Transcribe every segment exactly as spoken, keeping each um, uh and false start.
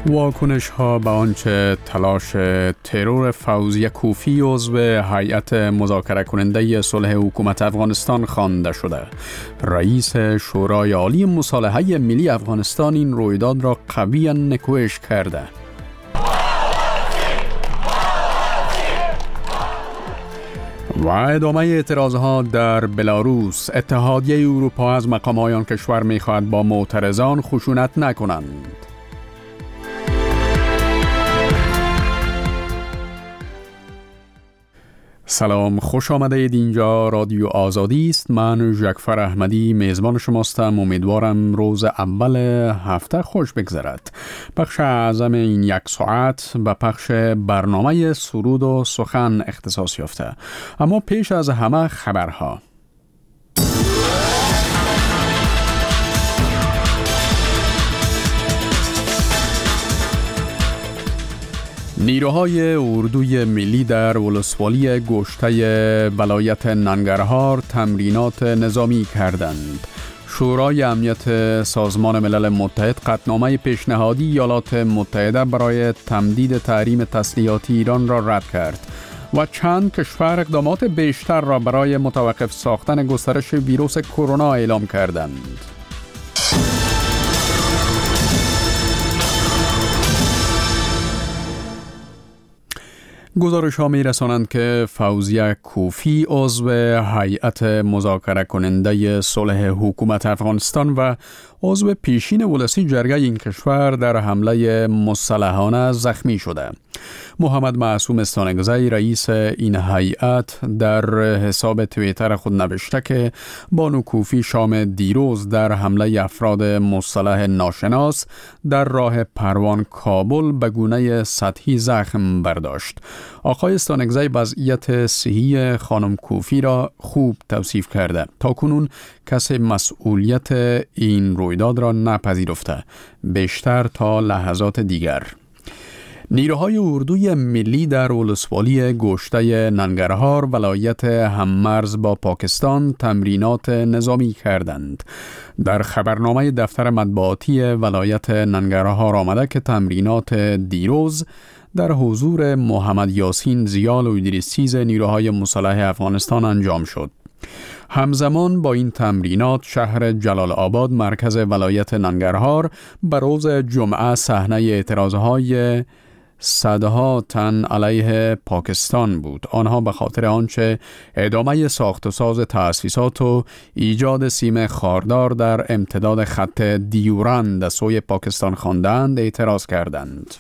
واکنش ها به آنچه تلاش ترور فوزیه کوفی عضو هیئت مذاکره کننده صلح حکومت افغانستان خوانده شده. رئیس شورای عالی مصالحه ملی افغانستان این رویداد را قویاً نکوهش کرده. و ادامه اعتراضها در بلاروس، اتحادیه اروپا از مقام‌های آن کشور می‌خواهد با معترضان خشونت نکنند. سلام، خوش آمده اید. اینجا رادیو آزادی است. من جعفر احمدی میزبان شماستم. امیدوارم روز اول هفته خوش بگذرد. بخش اعظم این یک ساعت به پخش برنامه سرود و سخن اختصاص یافته. اما پیش از همه خبرها. نیروهای اردوی ملی در ولسوالی گشته ولایت ننگرهار تمرینات نظامی کردند. شورای امنیت سازمان ملل متحد قطعنامه پیشنهادی ایالات متحده برای تمدید تحریم تسلیحاتی ایران را رد کرد و چند کشور اقدامات بیشتر را برای متوقف ساختن گسترش ویروس کرونا اعلام کردند. گزارش ها می رسانند که فوزیه کوفی عضو هیئت مذاکره کننده صلح حکومت افغانستان و عضو پیشین ولسی جرگه این کشور در حمله مسلحانه زخمی شده. محمد معصوم استانکزی رئیس این هیئت در حساب توییتر خود نوشته که بانو کوفی شام دیروز در حمله افراد مسلح ناشناس در راه پروان کابل به گونه سطحی زخم برداشت. آقای استانکزی وضعیت صحی خانم کوفی را خوب توصیف کرده. تاکنون کسی مسئولیت این رویداد را نپذیرفته، بیشتر تا لحظات دیگر. نیروهای اردوی ملی در ولسوالی گشته ننگرهار ولایت هممرز با پاکستان تمرینات نظامی کردند. در خبرنامه دفتر مطبوعاتی ولایت ننگرهار آمده که تمرینات دیروز در حضور محمد یاسین زیال و ادریسیز نیروهای مسلح افغانستان انجام شد. همزمان با این تمرینات شهر جلال آباد مرکز ولایت ننگرهار به روز جمعه صحنه اعتراضهای صدها تن علیه پاکستان بود. آنها به خاطر آنچه ادامه ساخت و ساز تأسیسات و ایجاد سیم خاردار در امتداد خط دیورند سوی پاکستان خواندند اعتراض کردند.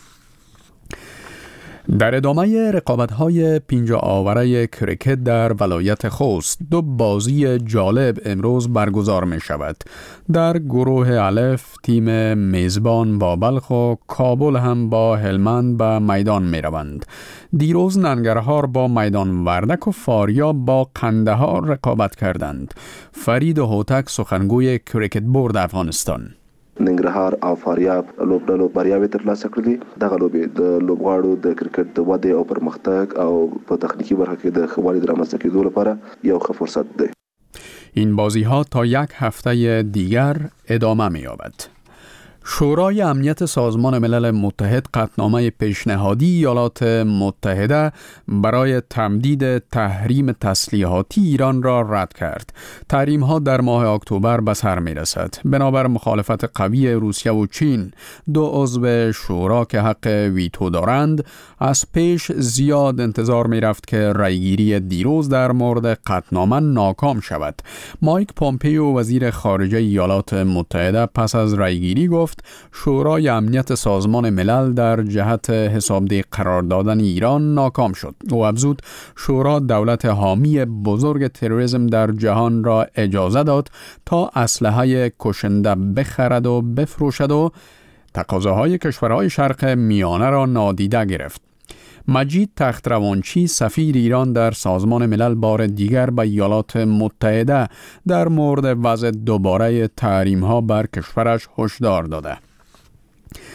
در ادامه رقابت‌های پنجاه آوره کریکت در ولایت خوست دو بازی جالب امروز برگزار می شود. در گروه الف تیم میزبان با بلخ و کابل هم با هلمند به میدان می روند. دیروز ننگرهار با میدان وردک و فاریاب با قندهار رقابت کردند. فرید هوتک سخنگوی کریکت بورد افغانستان: ننګرهار او فاریاب لوبډلو بریاوې ترلاسه کړې. دغه لوبې د لوبغاړو د کرکټ د ودې او پرمختګ او په تخنیکی برخه کې د ښه والي د رامنځته کېدو لپاره یو ښه فرصت دی. این بازی ها تا یک هفته دیگر ادامه می یابد. شورای امنیت سازمان ملل متحد قطعنامه پیشنهادی ایالات متحده برای تمدید تحریم تسلیحاتی ایران را رد کرد. تحریم ها در ماه اکتبر به سر می رسد. بنابر مخالفت قوی روسیه و چین، دو عضو شورا که حق ویتو دارند، از پیش زیاد انتظار می رفت که رأیگیری دیروز در مورد قطعنامه ناکام شود. مایک پومپیو وزیر خارجه ایالات متحده پس از رأیگیری گفت شورای امنیت سازمان ملل در جهت حسابدهی قرار دادن ایران ناکام شد. او افزود شورا دولت حامی بزرگ تروریسم در جهان را اجازه داد تا اسلحه کشنده بخرد و بفروشد و تقاضاهای کشورهای شرق میانه را نادیده گرفت. مجید تختروانچی سفیر ایران در سازمان ملل بار دیگر به ایالات متحده در مورد وضع دوباره تحریم ها بر کشورش هشدار داده.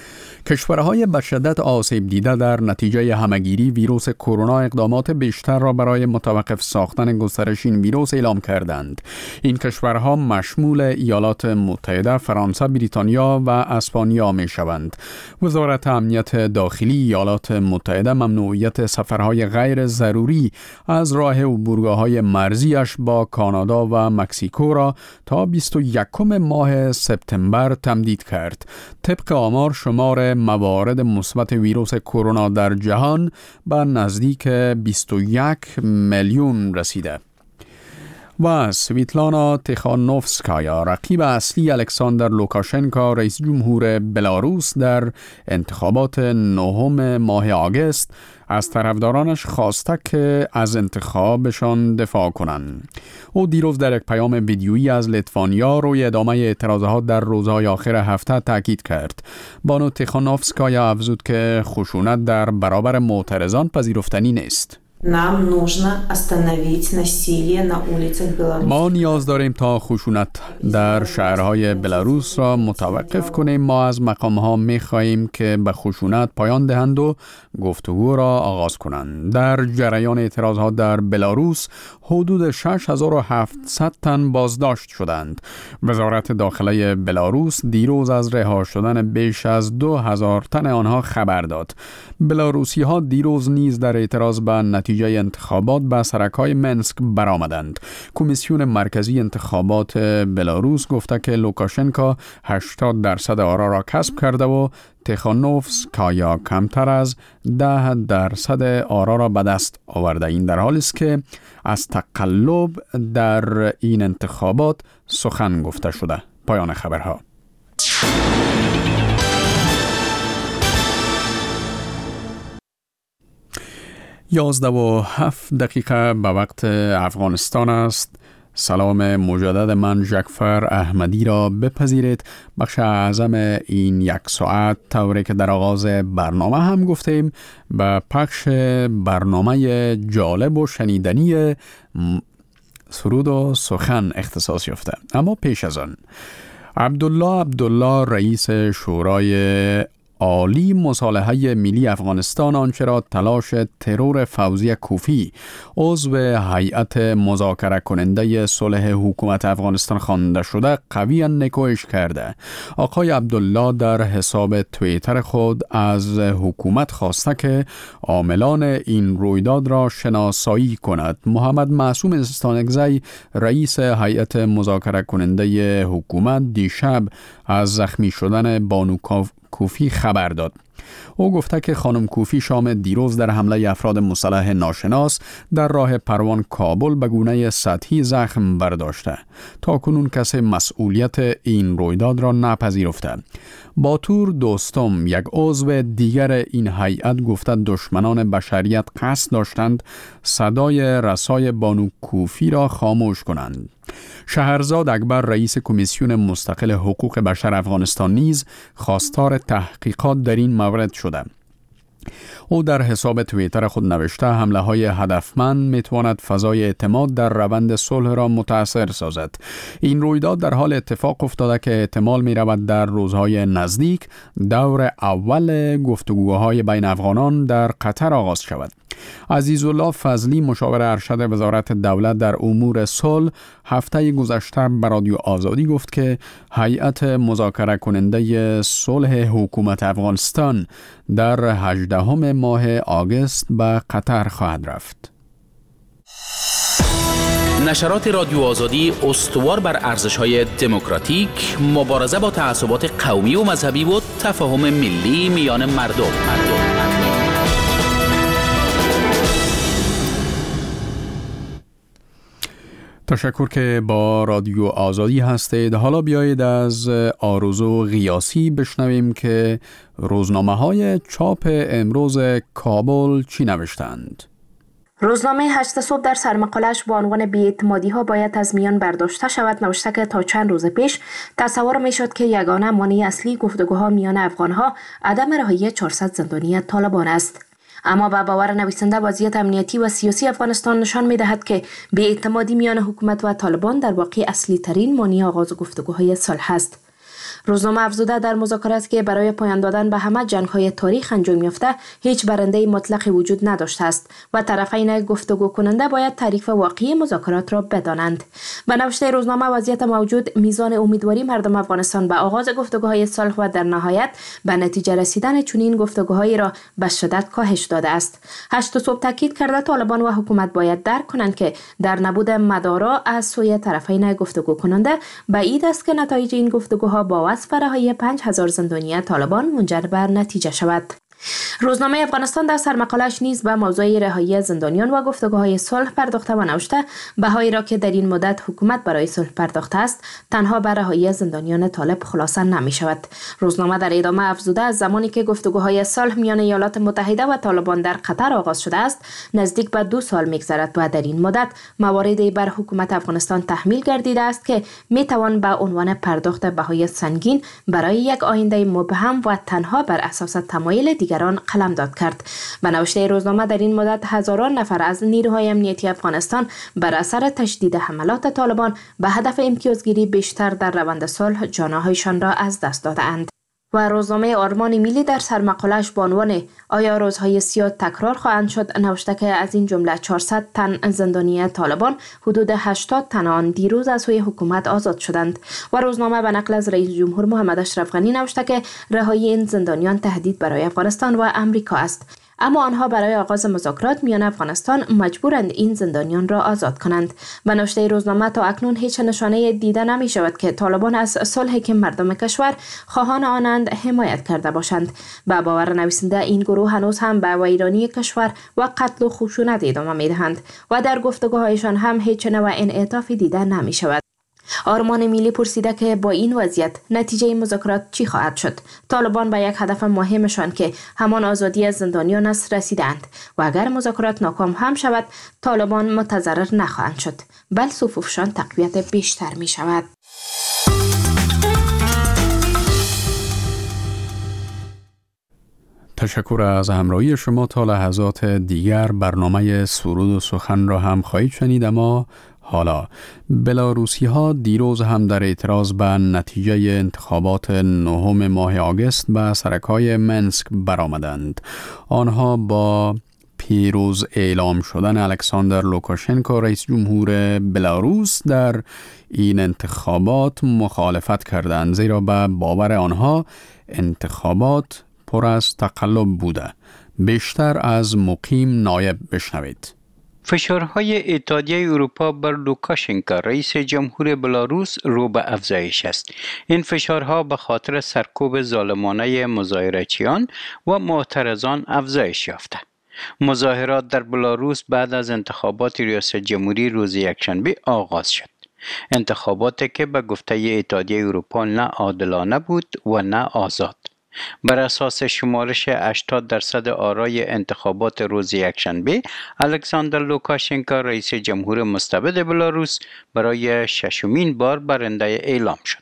کشورهای به شدت آسیب دیده در نتیجه همگیری ویروس کرونا اقدامات بیشتر را برای متوقف ساختن گسترش این ویروس اعلام کردند. این کشورها مشمول ایالات متحده، فرانسه، بریتانیا و اسپانیا می شوند. وزارت امنیت داخلی ایالات متحده ممنوعیت سفرهای غیر ضروری از راه عبورگاه‌های مرزیش با کانادا و مکزیکو را تا بیست و یکم ماه سپتامبر تمدید کرد. طبق آمار شمار موارد مثبت ویروس کرونا در جهان به نزدیک بیست و یک میلیون رسیده. و سویتلانا تیخانوفسکایا رقیب اصلی الکساندر لوکاشنکو رئیس جمهور بلاروس در انتخابات نهم ماه آگوست از طرفدارانش خواسته که از انتخابشان دفاع کنند. او دیروز در یک پیام ویدیویی از لیتوانیا روی ادامه اعتراضات در روزهای آخر هفته تاکید کرد. بانو تیخانوفسکایا افزود که خشونت در برابر معترضان پذیرفتنی نیست. ما نیاز داریم تا خشونت در شهرهای بلاروس را متوقف کنیم. ما از مقام‌ها می‌خواهیم که به خشونت پایان دهند و گفتگو را آغاز کنند. در جریان اعتراضات در بلاروس حدود شش هزار و هفتصد تن بازداشت شدند. وزارت داخلی بلاروس دیروز از رها شدن بیش از دو هزار تن آنها خبر داد. بلاروسی‌ها دیروز نیز در اعتراض به نتیجه انتخابات به سرک‌های منسک برآمدند. کمیسیون مرکزی انتخابات بلاروس گفته که لوکاشنکو هشتاد درصد آرا را کسب کرده و تیخانوفسکایا کمتر از ده درصد آرا را به دست آورده. این در حالی است که از تقلب در این انتخابات سخن گفته شده. پایان خبرها. یازده و هفت دقیقه به وقت افغانستان است. سلام مجدد من جعفر احمدی را بپذیرید. بخش اعظم این یک ساعت طوری که در آغاز برنامه هم گفتیم به پخش برنامه جالب و شنیدنی سرود و سخن اختصاص یافته. اما پیش از آن عبدالله عبدالله رئیس شورای عالی مصالحه ملی افغانستان آنچه را تلاش ترور فوزی کوفی عضو هیئت مذاکره کننده صلح حکومت افغانستان خوانده شده قویاً نکوهش کرده. آقای عبدالله در حساب توییتر خود از حکومت خواسته که عاملان این رویداد را شناسایی کند. محمد معصوم استانکزی رئیس هیئت مذاکره کننده حکومت دیشب از زخمی شدن بانو کوفی خبر داد. او گفته که خانم کوفی شام دیروز در حمله افراد مسلح ناشناس در راه پروان کابل به گونه سطحی زخم برداشته. تا کنون کسی مسئولیت این رویداد را نپذیرفته. باتور دوستم یک عضو دیگر این هیئت گفته دشمنان بشریت قصد داشتند صدای رسای بانو کوفی را خاموش کنند. شهرزاد اکبر رئیس کمیسیون مستقل حقوق بشر افغانستان نیز خواستار تحقیقات در این مورد شده. او در حساب توییتر خود نوشته حمله های هدفمند میتواند فضای اعتماد در روند صلح را متاثر سازد. این رویداد در حال اتفاق افتاده که احتمال می رود در روزهای نزدیک دور اول گفتگوهای بین افغانان در قطر آغاز شود. عزیزالله فضلی مشاور ارشد وزارت دولت در امور صلح هفته گذشته به رادیو آزادی گفت که هیئت مذاکره کننده صلح حکومت افغانستان در هجدهم ماه آگوست به قطر خواهد رفت. نشرات رادیو آزادی استوار بر ارزش‌های دموکراتیک، مبارزه با تعصبات قومی و مذهبی و تفاهم ملی میان مردم. مردم. تشکر که با رادیو آزادی هستید. حالا بیایید از آرزو غیاسی بشنویم که روزنامه‌های چاپ امروز کابل چی نوشتند. روزنامه هشت صبح در سرمقاله‌اش با عنوان بی‌اعتمادی‌ها باید از میان برداشته شود نوشته که تا چند روز پیش تصور می‌شد که یگانه مانع اصلی گفتگوها میان افغان‌ها عدم رهایی چهارصد زندانی طالبان است. اما با باور نویسنده وضعیت امنیتی و سیاسی افغانستان نشان می‌دهد که بی‌اعتمادی میان حکومت و طالبان در واقع اصلی ترین مانع آغاز گفتگوهای صلح است. روزنامه افزوده در مذاکرات که برای پایان دادن به همه جنگ‌های تاریخ انجام یافته هیچ برنده مطلقی وجود نداشته است و طرفین گفتگو کننده باید تعریف واقعی مذاکرات را بدانند. به نوشته روزنامه وضعیت موجود میزان امیدواری مردم افغانستان به آغاز گفتگوهای صلح و در نهایت به نتیجه رسیدن چنین گفتگوهایی را به شدت کاهش داده است. هشت صبح تاکید کرده طالبان و حکومت باید درک کنند که در نبود مدارا از سوی طرفین گفتگو کننده بعید است که نتایج این گفتگوها با وصف رهایی پنج هزار زندانی طالبان منجر به نتیجه شود. روزنامه افغانستان در سرمقاله‌اش نیز به موضوع رهایی زندانیان و گفتگوهای صلح پرداخته و نوشته بهایی را که در این مدت حکومت برای صلح پرداخته است تنها به رهایی زندانیان طالب خلاصه نمی شود. روزنامه در ادامه افزوده از زمانی که گفتگوهای صلح میان ایالات متحده و طالبان در قطر آغاز شده است نزدیک به دو سال میگذرد و در این مدت مواردی بر حکومت افغانستان تحمیل گردیده است که می توان به عنوان پرداخت بهای سنگین برای یک آینده مبهم و تنها بر اساس تمایل دیگران قلمداد کرد. به نوشته روزنامه در این مدت هزاران نفر از نیروهای امنیتی افغانستان بر اثر تشدید حملات طالبان به هدف امتیازگیری بیشتر در روند صلح جانهایشان را از دست دادند. و روزنامه آرمان میلی در سرمقاله‌اش با عنوان آیا روزهای سیاه تکرار خواهند شد نوشته که از این جمله چهارصد تن زندانی طالبان حدود هشتاد تن آن دیروز از سوی حکومت آزاد شدند و روزنامه به نقل از رئیس جمهور محمد اشرف غنی نوشته که رهایی این زندانیان تهدید برای افغانستان و امریکا است، اما آنها برای آغاز مذاکرات میان افغانستان مجبورند این زندانیان را آزاد کنند. به نوشته روزنامه تا اکنون هیچ نشانه دیده نمی شود که طالبان از صلحی که مردم کشور خواهان آنند حمایت کرده باشند. به باور نویسنده این گروه هنوز هم به ویرانی کشور و قتل و خشونت ادامه می دهند و در گفتگوهایشان هم هیچ نوع انعطافی دیده نمی شود. آرمان میلی پرسیده که با این وضعیت نتیجه مذاکرات چی خواهد شد؟ طالبان به یک هدف مهمشان که همان آزادی از زندانیان است رسیدند و اگر مذاکرات ناکام هم شود طالبان متضرر نخواهند شد، بل صفوفشان تقویت بیشتر می شود. تشکر از همراهی شما. تا لحظات دیگر برنامه سرود و سخن را هم خواهید شنید. اما حالا بلاروسی ها دیروز هم در اعتراض به نتیجه انتخابات نهم ماه آگوست به سرکای منسک برآمدند. آنها با پیروز اعلام شدن الکساندر لوکاشنکو رئیس جمهور بلاروس در این انتخابات مخالفت کردند، زیرا به باور آنها انتخابات پر از تقلب بوده. بیشتر از مقیم نایب بشنوید. فشارهای اتحادیه اروپا بر لوکاشنکو رئیس جمهور بلاروس رو به افزایش است. این فشارها به خاطر سرکوب ظالمانه مظاهره‌چیان و معترضان افزایش یافته. مظاهرات در بلاروس بعد از انتخابات ریاست جمهوری روز یکشنبه آغاز شد. انتخاباتی که به گفته اتحادیه اروپا نه عادلانه بود و نه آزاد. بر اساس شمارش هشتاد درصد آرای انتخابات روز یکشنبه، الکساندر لوکاشنکو رئیس جمهور مستبد بلاروس برای ششمین بار برنده اعلام شد.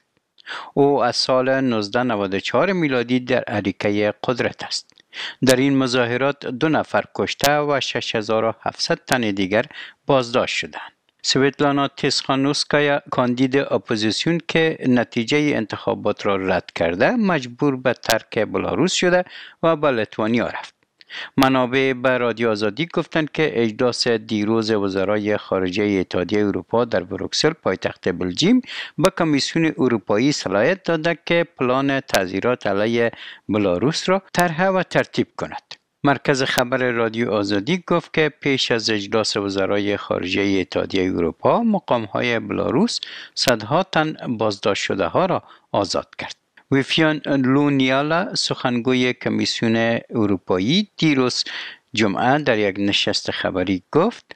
او از سال نوزده نود و چهار میلادی در اریکه قدرت است. در این مظاهرات دو نفر کشته و شش هزار و هفتصد تن دیگر بازداشت شدند. سویتلانا تیسخانوسکایا کاندید اپوزیسیون که نتیجه انتخابات را رد کرده مجبور به ترک بلاروس شده و به لیتوانیا رفت. منابع به رادیو آزادی گفتند که اجلاس دیروز وزرای خارجه اتحادیه اروپا در بروکسل پایتخت بلژیم به کمیسیون اروپایی صلاحیت داده که پلان تعزیرات علیه بلاروس را طرح و ترتیب کند. مرکز خبر رادیو آزادی گفت که پیش از اجلاس وزرای خارجه اتحادیه اروپا مقام‌های بلاروس صدها تن بازداشت شده ها را آزاد کرد. ویفیان لونیالا سخنگوی کمیسیون اروپایی دیروز جمعه در یک نشست خبری گفت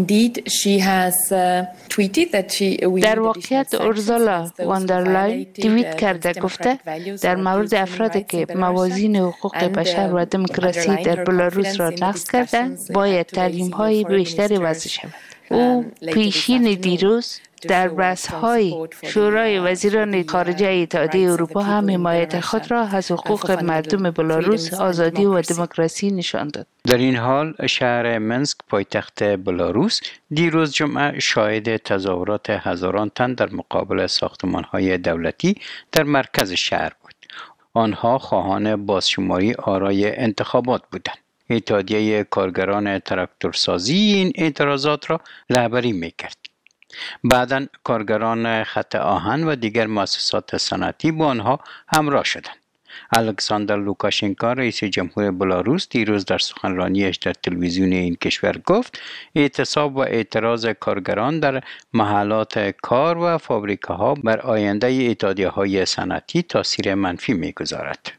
در واقعیت اورزولا واندرلاین توییت کرده گفته در مورد افرادی که موازین حقوق بشر و دموکراسی در بلاروس را نقض کرده باید تعلیم های بیشتری وضع شود. او پیشین دیروز در بحث‌های شورای وزیران خارجه اتحادیه اروپا هم حمایت خود را از حقوق مردم بلاروس، آزادی و دموکراسی نشان داد. در این حال شهر منسک پایتخت بلاروس دیروز جمعه شاهد تظاهرات هزاران تن در مقابل ساختمان‌های دولتی در مرکز شهر بود. آنها خواهان بازشماری آرای انتخابات بودند. اتحادیه کارگران تراکتورسازی این اعتراضات را رهبری می‌کرد. بعداً کارگران خط آهن و دیگر مؤسسات صنعتی با آنها همراه شدند. الکساندر لوکاشنکو رئیس جمهور بلاروس دیروز در سخنرانیش در تلویزیون این کشور گفت اعتصاب و اعتراض کارگران در محلات کار و فابریکه‌ها بر آینده اتحادیه‌های صنعتی تاثیر منفی می‌گذارد.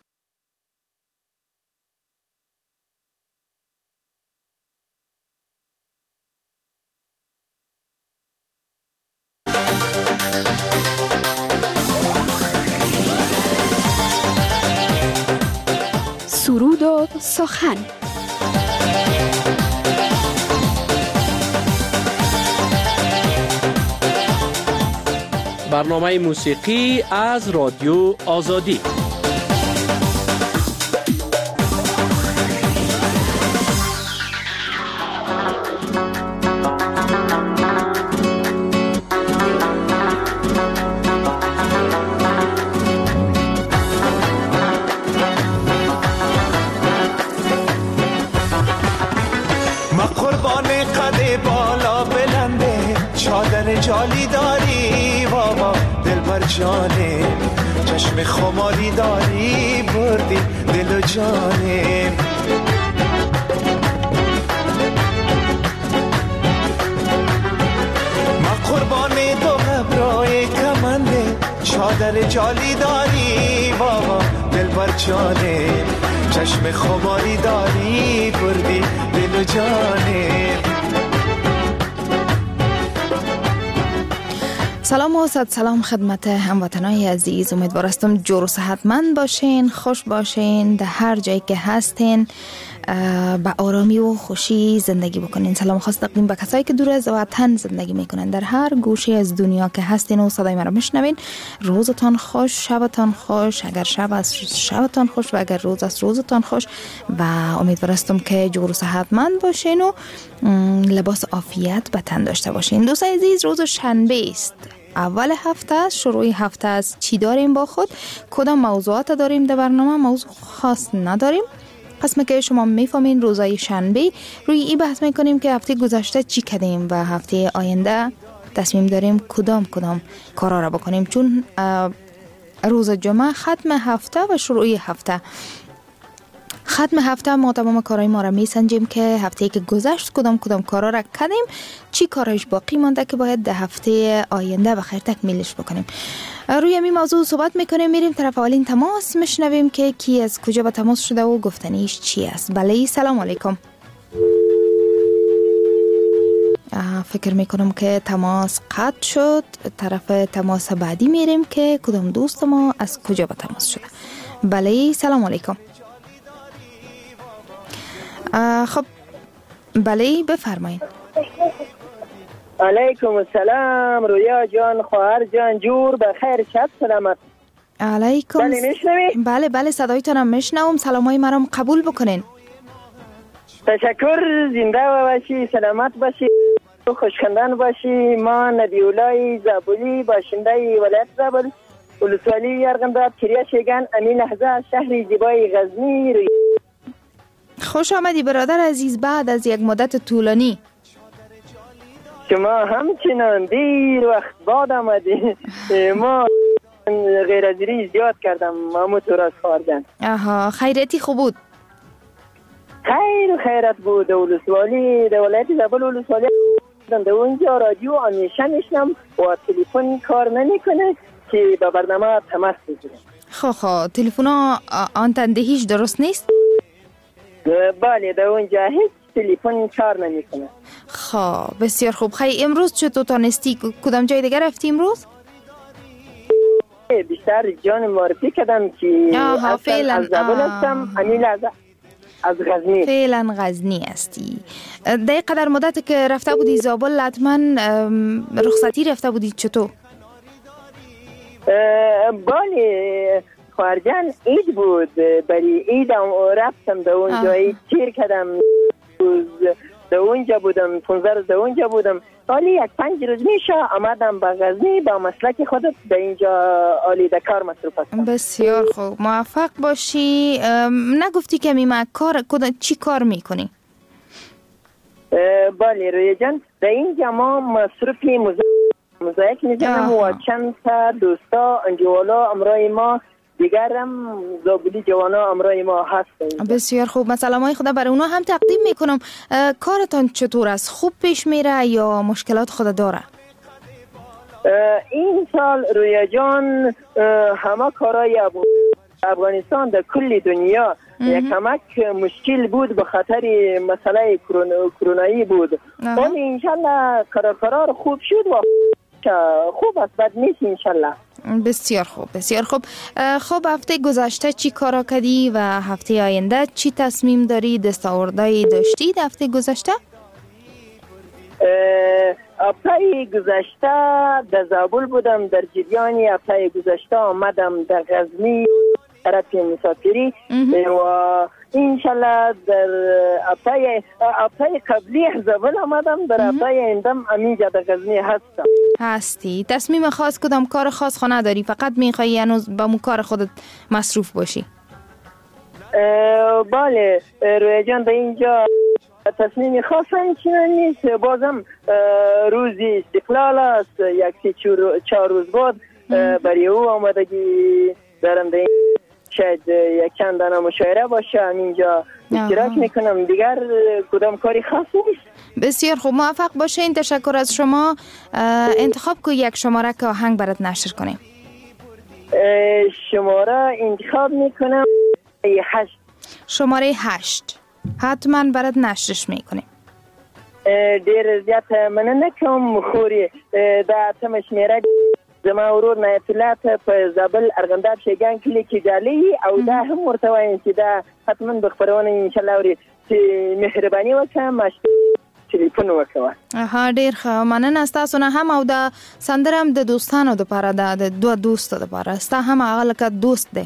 سرود و سخن. برنامه موسیقی از رادیو آزادی. جالی داری بابا دلبر جانه، چشم خماری داری بردی دل و جانه. ما قربان دو غبرای کمنده، چادر جالی داری بابا دلبر جانه، چشم خماری داری بردی دل و جانه. سلام و صد سلام خدمت هموطنای عزیز، امیدوار هستم جور و صحتمند باشین، خوش باشین، در هر جایی که هستین با آرامی و خوشی زندگی بکنین. سلام خاص تقدیم به کسایی که دور از وطن زندگی میکنن، در هر گوشه از دنیا که هستین و صدای من رو میشنوین. روزتان خوش، شبتان خوش، اگر شب است شبتان خوش و اگر روز است روزتان خوش و امیدوار هستم که جور و صحتمند باشین و لباس عافیت به تن داشته باشین. دوستان عزیز، روز شنبه است، اول هفته است، شروع هفته است. چی داریم با خود؟ کدام موضوعات داریم در برنامه؟ موضوع خاص نداریم. قسمه که شما میفهمین روزای شنبه روی این بحث میکنیم که هفته گذشته چی کردیم و هفته آینده تصمیم داریم کدام کدام کارا را بکنیم، چون روز جمعه ختم هفته و شروع هفته. ختم هفته ما تمام کارهای ما را میسنجیم که هفته که گذشت کدام کدام کارا را کردیم، چی کارش باقی مانده که باید در هفته آینده بخیر تکمیلش بکنیم. روی این موضوع صحبت میکنیم. میریم طرف اولین تماس، میشنویم که کی از کجا به تماس شده و گفتنیش چی است. بله، سلام علیکم. فکر میکنم که تماس قطع شد. طرف تماس بعدی میریم که کدام دوست ما از کجا به تماس شده. بله، سلام علیکم. خب بله، بفرمایید. علیکم السلام رویا جان، خواهر جان، جور بخیر، شب سلامت. علیکم. بله میشنوی؟ بله بله، صدایتانم میشنوم. سلامای مرام قبول بکنین. تشکر. زنده و باشی، سلامت باشی، خوشخندان باشی. ما نبیولای زابلی، باشنده ولایت زابل، ولسوالی یرغنداب، کریا شیگان، امی لحظه شهری زیبای غزنی. خوش آمدی برادر عزیز بعد از یک مدت طولانی. شما همچنان دیر وقت بعد آمدی. ما غیر از ری زیاد کردم محمود راست خواردن. آها، خیرتی خوب بود؟ خیر خیرت بود. ولسوالی در ولایت زابل ولسوالی در اونجا رادیو همیشه میشنم و تلفن کار نمیکنه که به برنامه تماس بگیرم. خب خب تلفن آنتن هیچ درست نیست؟ بله، در اونجا هیچ تلفن کار نمیکنه. خب بسیار خوب. خیلی امروز چطور تانستی؟ کدام جای دیگر رفتی امروز؟ بیشتر جان معرفی کردم که اصلا از زبان هستم. همین لحظه از غزنی. فعلا غزنی هستی. در قدر مدت که رفته بودی زابل حتما رخصتی رفته بودی چطور؟ بله خارجان عید بود، برای عید رفتم در اونجا تیر کردم، در اونجا بودم پونزده روز در اونجا بودم. حالی یک پنج روز میشه آمدم به غزنی با مسلک خودت در اینجا حالی در کار مصروف هستم. بسیار خوب، موفق باشی. نگفتی که میمه کار چی کار میکنی؟ بله روی جان، در اینجا ما مصروف مزایک میزنم و چند تا دوستا انجوالا امرای ما دیگرم زابلی جوانا امرای ما هستن. بسیار خوب، مسئله خدا برای اونا هم تقدیم میکنم. کارتان چطور است؟ خوب پیش میره یا مشکلات خود داره؟ این سال رویا جان همه کارای افغانستان در کل دنیا یک کمک مشکل بود به خاطر مسئله کرونایی بود، ولی انشالله قرار خوب شد و خوب است، بد نیست انشالله. بسیار خوب، بسیار خوب. خب هفته گذشته چی کارا کردی و هفته آینده چی تصمیم داری؟ دستاوردهایی داشتی هفته گذشته؟ هفته گذشته در زابل بودم، در جریانی هفته گذشته آمدم در غزنی طرف مسافری و انشالله در هفته هفته قبلی زابل آمدم، در هفته آیندهم امینجا در غزنی هستم. هستی؟ تصمیم خاص کدام کار خاص خو نداری؟ فقط میخوایی هنوز با مو کار خودت مصروف باشی؟ بله روی جان در اینجا تصمیم خاص همچنان نیست، بازم روزی استقلال است، یک چهار روز بعد برای او آمدگی دارم در این شاید یک چند دانه مشاعره باشه اینجا اشتراک میکنم، دیگر کدام کاری خاص نیست. بسیار خوب، موفق باشین. تشکر از شما. انتخاب کو یک شماره که آهنگ برات نشر کنیم. شماره انتخاب میکنم هشت. شماره هشت حتما برات نشرش میکنیم. دیر زیاد من نکم خوری در تمش میره زما ورور نایت الله په زابل ارغنداب شیگان کلی کې جالي او دا هم ورته وایم چې دا حتما به خبرونه ان شاء الله وري چې مهرباني وکړه ماش ټلیفون وکړه. ها ډیر ښه، مننه تاسو نه هم او دا سندرم د دوستانو لپاره ده، د دوه دوستو لپاره. ستا هم هغه لکه دوست دی.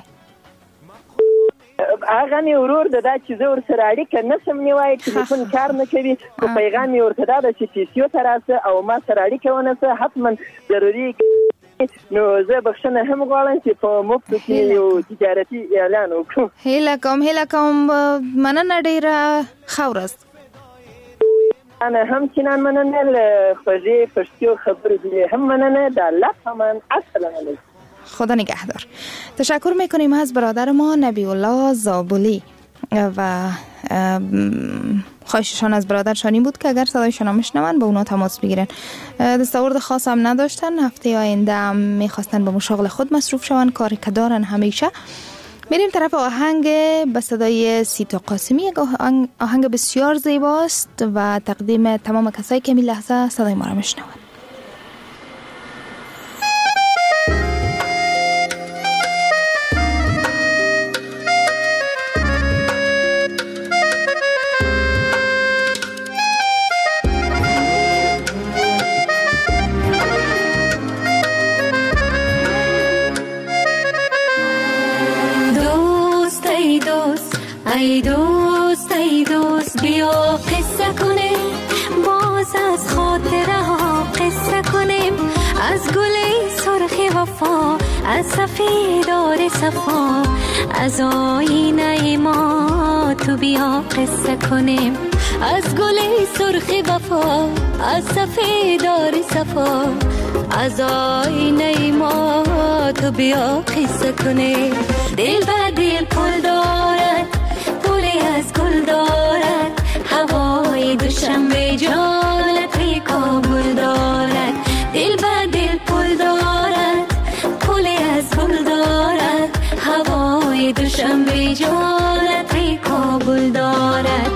هغه مې ورور د دا چې زه ورسره اړیکه نشم نیوای، ټلیفون کار نه کوي، خو پیغام یې ورته دا ده چې پیسیو ته راسه او ما سره اړیکه ونیسه، حتما ضروري. نو زه بخښنه هم غواړم چې په مفتو کې یو تجارتي اعلان وکړم. هیله کوم هیله کوم مننه ډیره ښه ورځ. انا هم چنان مننه له خوږې پښتو خبرې دي، هم مننه د الله پامان. السلام علیکم. خدا نگهدار. تشکر میکنیم از برادر ما نبی الله زابلی و خواهششان از برادرشان این بود که اگر صدایشان میشنون با اونا تماس بگیرن. دستاورد خاص هم نداشتن، هفته آینده هم میخواستن به مشاغل خود مصروف شون، کاری که دارن همیشه. میریم طرف آهنگ به صدای سیتا قاسمی، آهنگ بسیار زیباست و تقدیم تمام کسایی که می لحظه صدای ما را میشنون. ای دوست ای دوست بیا قصه کنیم، باز از خاطره ها قصه کنیم، از گل سرخ وفا، از سفیدار صفا، از آینه ما تو بیا قصه کنیم، از گل سرخ وفا، از سفیدار صفا، از آینه ما تو بیا قصه کنیم. دل بر دل پل دارد، پولی از گل دارد، هوای دوشنبه جالت کابل دارد. دل بر دل پل دارد، پولی از گل دارد، هوای دوشنبه جالت کابل دارد.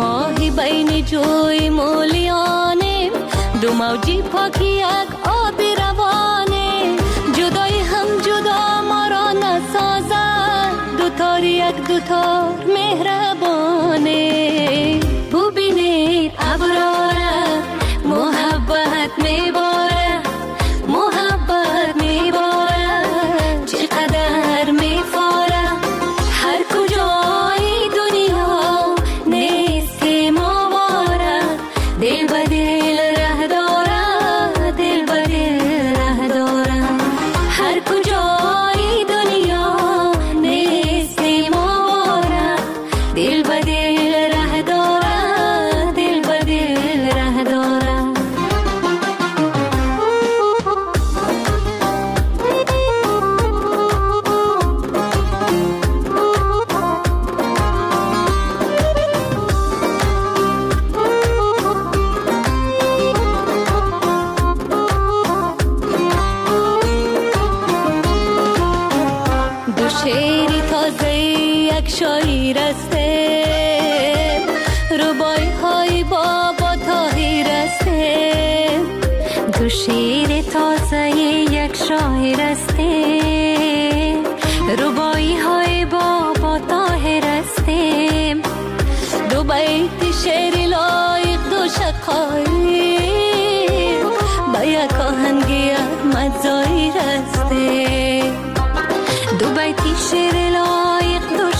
ماهی بین جوی مولیانیم، دو موجی پاکی یک آبی روانیم. جدای هم جدا ما را نسازد، دوتار یک دوتار مهربانه. ببینید ابراره محبت میباره، محبت میباره، چقدر میفاره. هر کجای دنیا نیست ماواره، دل به دل ره داره، دل به دل ره داره. هر کجای دنیا نیست ماواره، دل به دل ره داره، دل به دل ره داره. دو شعری تازه یک شاعر هستیم، ربای های بابا طاهر هستیم. دو شعر تازه یک شاعر هستیم، ربای های بابا طاهر هستیم. دو بیت شعر لایق دو شقایق، با یک آهنگی احمد ظاهر هستیم. دو بیتی شعر لایق دو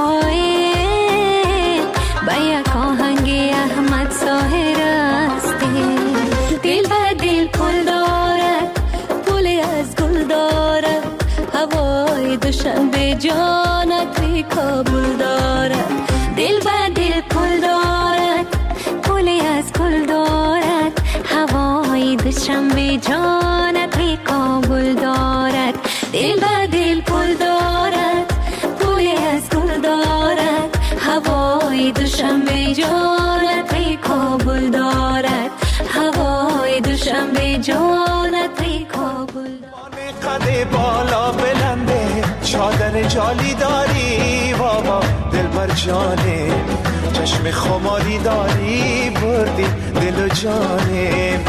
شقایق، با یک آهنگی احمد ظاهر هستیم. دل به دل پل دارد، پلی از گل دارد، هوای دوشنبه جانت بی کابل دارد. دل به دل پل دارد، پلی از گل دارد، هوای دوشنبه جانت بی کابل دارد. دل به دل پل دارد، پلی از گل دارد، هوای دوشنبه جانت بی کابل دارد، هوای دوشنبه جانت بی کابل دارد. قد بالا بلنده چادر جالی داری بابا دل بر جانه، چشم خماری داری بردی دل و جانه.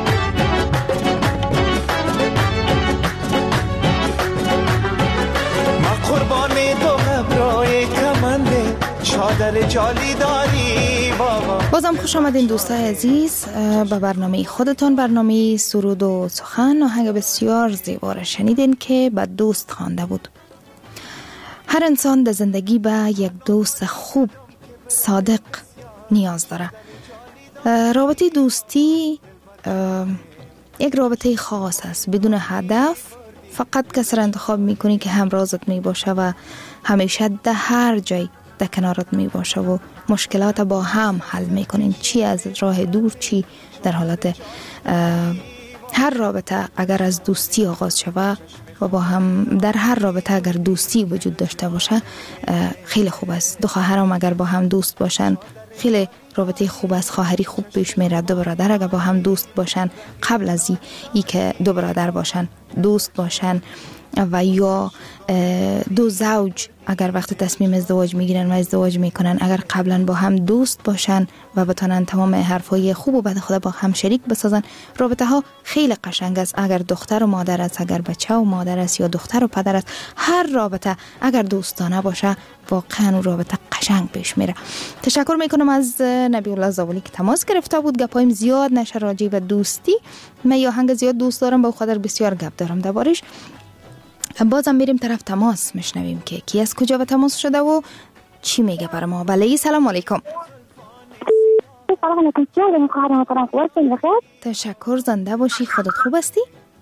قربان دو ابروی کمنده چادر جالی داری بابا. بازم خوش آمدین دوستای عزیز به برنامه خودتان، برنامه سرود و سخن. آهنگ بسیار زیبا را شنیدین که به دوست خوانده بود. هر انسان در زندگی به یک دوست خوب صادق نیاز داره. رابطه دوستی یک رابطه خاص است، بدون هدف. فقط کس را انتخاب میکنی که همرازت می باشه و همیشه در هر جای در کنارت می باشه و مشکلات با هم حل میکنین، چی از راه دور چی در حالت. هر رابطه اگر از دوستی آغاز شود و با هم در هر رابطه اگر دوستی وجود داشته باشه خیلی خوب است. دو خواهرام اگر با هم دوست باشن خیلی رابطه خوب است، خواهری خوب پیش میره. دو برادر اگر با هم دوست باشن، قبل از ای, ای که دو برادر باشن دوست باشن، و یا دو زوج اگر وقت تصمیم ازدواج میگیرن و ازدواج میکنن اگر قبلا با هم دوست باشن و بتونن تمام حرفای خوب و بد خود با هم شریک بسازن، رابطه ها خیلی قشنگ است. اگر دختر و مادر است، اگر بچه و مادر است، یا دختر و پدر است، هر رابطه اگر دوستانه باشه واقعا رابطه قشنگ پیش میره. تشکر میکنم از نبی الله زابلی که تماس گرفته بود. گپایم زیاد نشه راجع به دوستی. من یا هنگ زیاد دوست دارم، با خودم بسیار گپ دارم دربارش. بازم میریم طرف تماس، میشنویم که کی از کجا به تماس شده و چی میگه برای ما. بله سلام علیکم. سلام علیکم. چیه خواهرم کنم خوبستین بخیر؟ تشکر، زنده باشی. خودت خوب هستی؟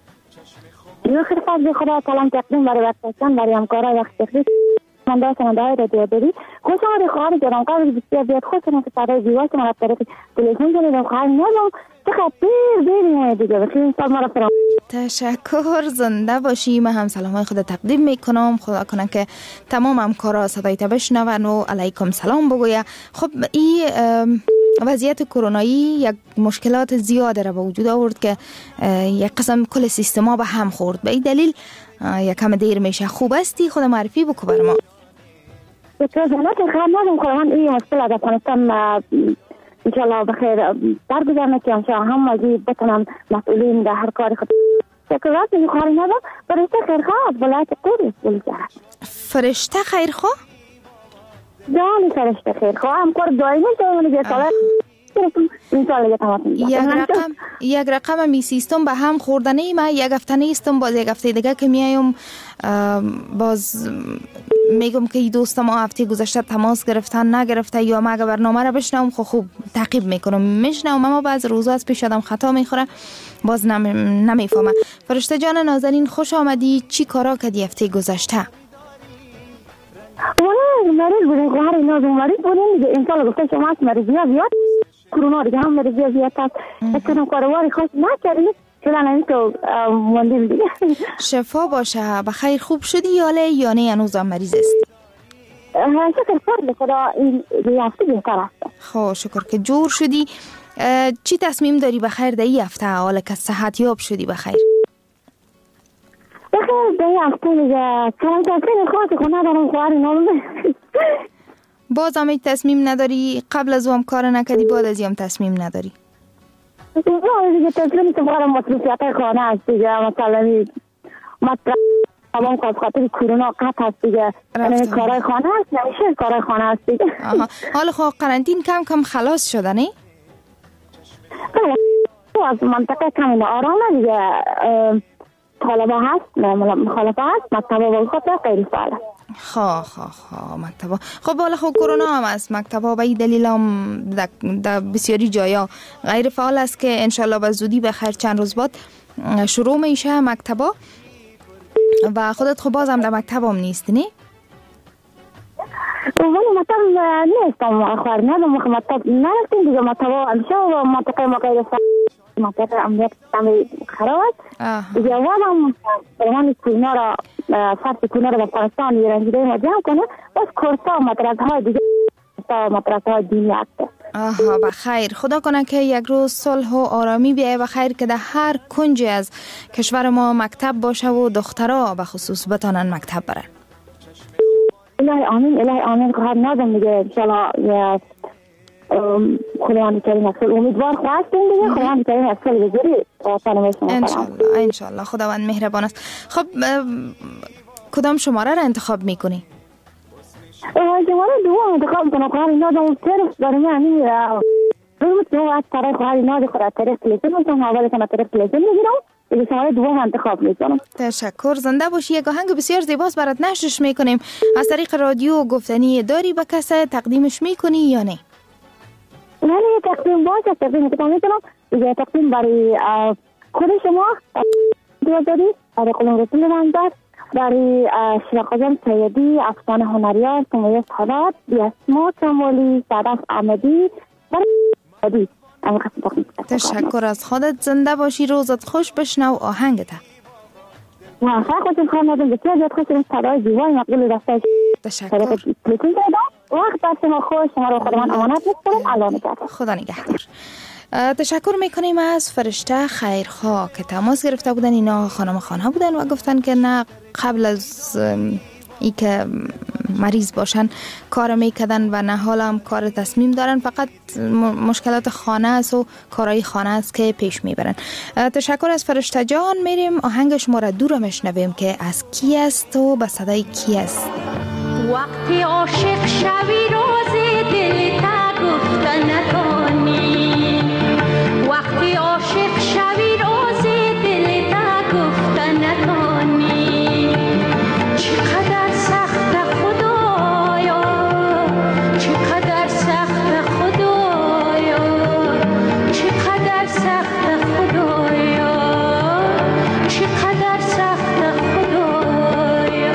بخیر فضل خدا. سلام تقدیم برای وقتتان، برای همکارای وقت تخریج من داشتم های رادیو داری. خوش آمدید خواهر جانم. قبل بسیار بیاد خوش کنم که صدای زیبا که من طریق تلفن شنیدم. خواهر نمیدونم چقدر دیر دیر میاد دیگه. بخیر این سال مرا فرام. تشکر، زنده باشی. من هم سلام های خود تقدیم میکنم. خدا کنه که تمام همکارا صدای تا بشنون و علیکم سلام بگویه. خب این وضعیت کرونایی یک مشکلات زیاده را به وجود آورد که یک قسم کل سیستما به هم خورد. به این دلیل یک کم دیر میشه. خوب هستی؟ خود معرفی بکو بر ما. دکتر زنه که خیلی ندارم خواهد این مشکل از افغانستان انشاءالله بخیر برگزار نکنم شما هم ماجی بتونم مسئولین در هر کاری خود دکتر راست میگه خواهی ندارم فرشته خیرخواه از ولایت قوری بلجرد. فرشته خیرخواه؟ جانی فرشته خیرخواه هم کار دائمی شده یه ساله یک رقم یک رقم می سیستم به هم خوردنی ما یک هفته نیستم باز یک هفته دیگه که میایم باز میگم که دوستم ما هفته گذشته تماس گرفتن نگرفته یا ما اگه برنامه را بشنوم خب خوب تعقیب میکنم میشنوم اما بعض روزا از پیش آدم خطا میخوره باز نمی نمیفهمه. فرشته جان نازنین خوش آمدی. چی کارا کردی هفته گذشته؟ والا مریض بودیم که هر اینا مریض بودیم دیگه انسان گفته شما از مریضی ها زیاد کرونا دیگه هم مریضی ها زیاد هست اکنم کارواری خاص نکردیم چون این تو موندیم دیگه. شفا باشه. بخیر خوب شدی یا یا نه هنوز هم مریض هستی؟ شکر فرد خدا این دیگه هفته بهتر هست. خب شکر که جور شدی. چی تصمیم داری بخیر در این هفته حالا که صحت یاب شدی بخیر؟ بخیر در این هفته دیگه کلام تصمیم خواهد که ندارم خواهر نالومه. باز هم تصمیم نداری؟ قبل از هم کار نکردی بعد از هم تصمیم نداری؟ نه دیگه تصمیم تو بخارم مصروفیت خانه هست دیگه مثلا مطرح تمام که از خاطر کرونا قطع هست دیگه کارهای خانه هست نمیشه کارهای خانه هست دیگه. حالا خب قرنطین کم کم خلاص شده نه؟ از منطقه کمی آرامه دیگه طالبه هست مخالفه هست مکتبه و خاطر غیر فعاله. خواه خواه خواه مکتبا خب بالا خب کرونا هم است مکتبا به این دلیل هم در بسیاری جایا غیر فعال است که انشالله به زودی بخیر چند روز بعد شروع میشه مکتبا. و خودت خب باز هم در مکتب هم نیست نه؟ ولی مکتب نیستم خواهر ندارم مکتب نرفتیم دیگه مکتبا همیشه و منطقه ما غیر فعال منطقه امنیت کمی خراب است دیگه اول هم برمان کرونا را فرد کرونا را به افغانستان رنجیده ما جمع کنه باز کورسا و مدرسه های دیگه مدرسه های دینی هست. آها بخیر خدا کنه که یک روز صلح و آرامی بیایه بخیر که در هر کنجی از کشور ما مکتب باشه و دخترها به خصوص بتانن مکتب برن. الهی آمین الهی آمین که هر نادم دیگه انشالله خداوند کریم اصل امیدوار خواستیم دیگه خداوند کریم اصل بزرگی انشالله انشالله خداوند مهربان است. خب کدام شماره را انتخاب میکنی؟ شماره دوم انتخاب میکنم خواهر نادم طرف برای من رومت دو از طرف خواهر نادم خواهر طرف تلیسون میکنم اول کنم طرف تلیسون میگیرم دیگه شماره دوم انتخاب میکنم. تشکر زنده باشی. یک آهنگ بسیار زیباست برات نشرش میکنیم از طریق رادیو گفتنی داری به کسی تقدیمش میکنی یا نه؟ نه تقدیم باشه تقدیم میکنم دیگه تقدیم برای خود شما دوازداری برای قلم رسول منزد برای شرقازم سیدی افسانه هنریار سمیه سادات بیاسما کمالی صدف احمدی برای تشکر از خودت. زنده باشی روزت خوش. بشنو آهنگت. نه خیلی خودتون خواهم ندم بسیار زیاد خوش کنیم صدای زیبای مقبول رفته تشکر. وقت بر شما خوش شما رو خود من امانت می‌سپارم. الله نگهدار. خدا نگهدار. تشکر میکنیم از فرشته خیرخواه که تماس گرفته بودن. اینا خانم خانه بودن و گفتن که نه قبل از ای که مریض باشن کار میکردن و نه حالا هم کار تصمیم دارن فقط مشکلات خانه است و کارهای خانه است که پیش میبرن. تشکر از فرشته جان. میریم آهنگ شما را دور میشنویم که از کی است و به صدای کی است. وقتی عاشق شوی راز دل تا گفتن نتانی وقتی عاشق شوی راز دل تا گفتن نتانی چقدر سخت خدایا چقدر سخت خدایا چقدر سخت خدایا چقدر سخت خدایا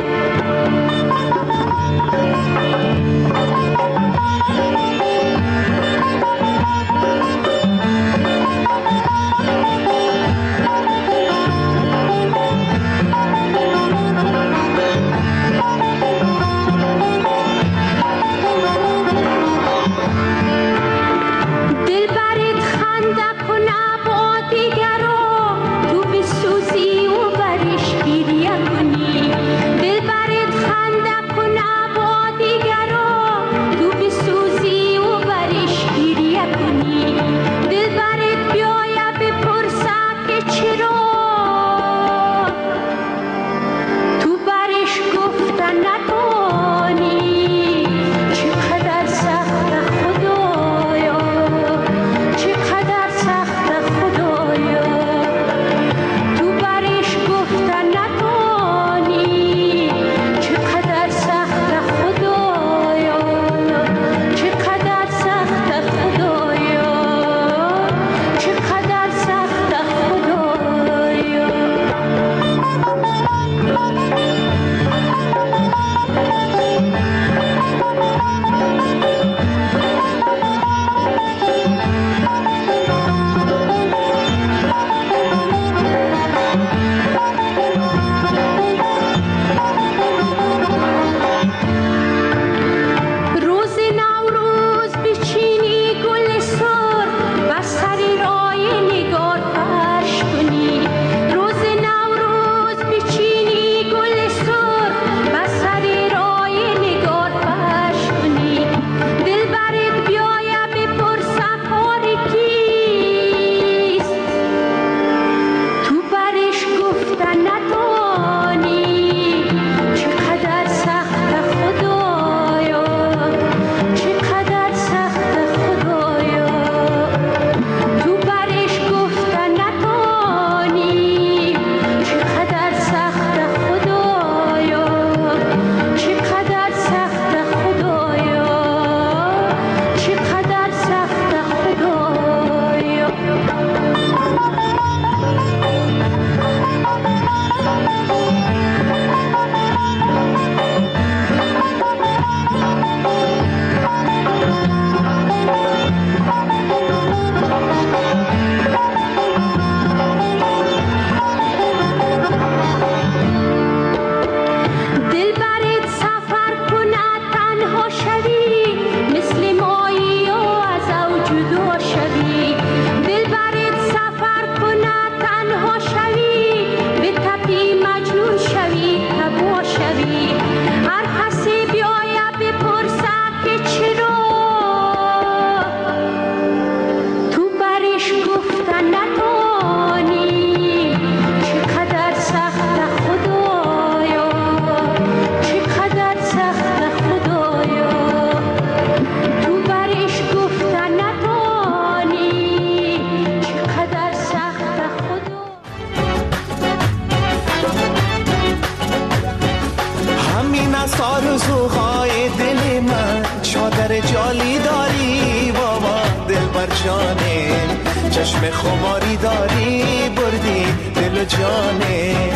همین از آرزوهای دل من چادر جالی داری بابا دلبر جانه چشم خماری داری بردی دل و جانه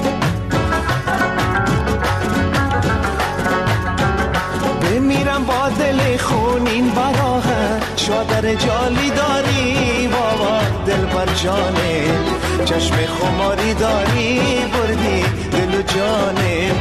بمیرم با دل خونین براهت چادر جالی داری بابا دلبر جانه چشم خماری داری بردی دل و جانه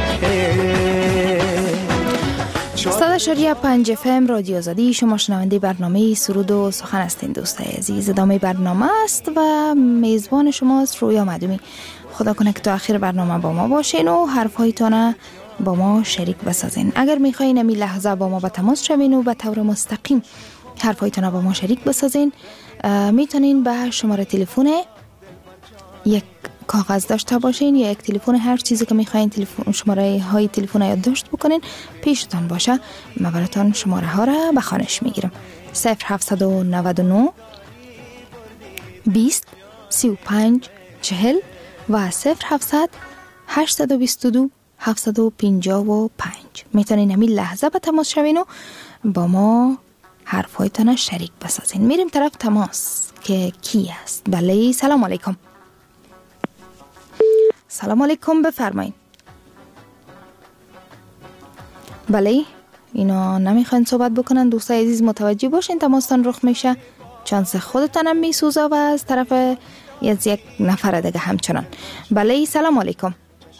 صد اشاریه پنج اف ام رادیو آزادی. شما شنونده برنامه سرود و سخن هستین دوستای عزیز. ادامه برنامه است و میزبان شماست رویا مدومی. خدا کنه که تا آخر برنامه با ما باشین و حرفایتان با ما شریک بسازین. اگر میخواین امی لحظه با ما به تماس شوین و به طور مستقیم حرفایتان با ما شریک بسازین، میتونین به شماره تلفن یک کاغذ داشته باشین یا یک تلفن، هر چیزی که میخواین تلفن شماره های تلفن یادداشت بکنین پیشتان باشه. من براتون شماره ها را به خوانش میگیرم: صفر هفتصد و نود و نه بیست سی و پنج چهل و صفر هفتصد هشتصد و بیست و دو هفتصد و پنجاه و پنج. میتونین همین لحظه به تماس شوین و با ما حرفایتان شریک بسازین. میریم طرف تماس که کی است. بله سلام علیکم. سلام علیکم بفرمایید. بله اینا نمیخواین صحبت بکنن. دوستای عزیز متوجه باشین تماستان رخ میشه، چانس خودتانم میسوزه و از طرف از یک نفر دیگه همچنان. بله سلام علیکم.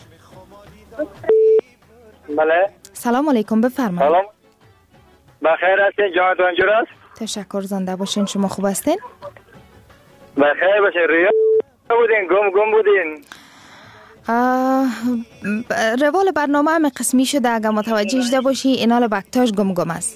بله سلام علیکم بفرمایید. سلام بخیر هستین؟ جانتان جور است؟ تشکر، زنده باشین. شما خوب هستین؟ بخیر باشین. رویا بودین؟ گم گم بودین؟ روال برنامه همه قسمی شده، اگر متوجه شده باشی اینال بکتاش گم گم است.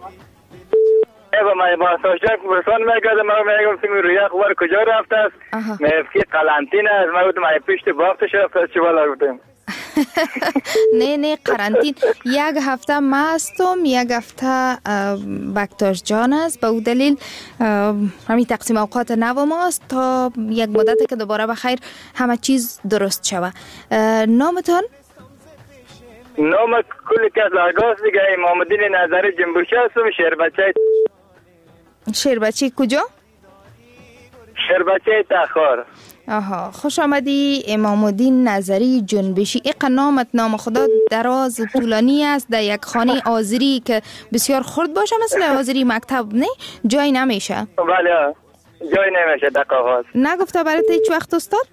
با من با سوشن پرسان میگه من میگم سیمی رویا خبر کجا رفته است؟ میگه قلنطینه است. من گفتم من پشت باختش رفته چی بالا گفتم. نه نه قرنطین یک هفته ما هستم، یک هفته بکتاش جان است. به او دلیل همین تقسیم اوقات نو ماست تا یک مدت که دوباره بخیر همه چیز درست شوه. نامتان؟ نام کل کس لرگاست دیگه. امام الدین نظری جنبوشی هستم. شهر بچه شهر بچه کجا؟ شهر بچه تخار. آها خوش آمدی امام الدین نظری جنبشی. ایق نامت نام خدا دراز طولانی است، در یک خانه آذری که بسیار خرد باشه مثل آذری مکتب نه جای نمیشه. بله جای نمیشه در کاغذ. نگفته برات هیچ وقت استاد؟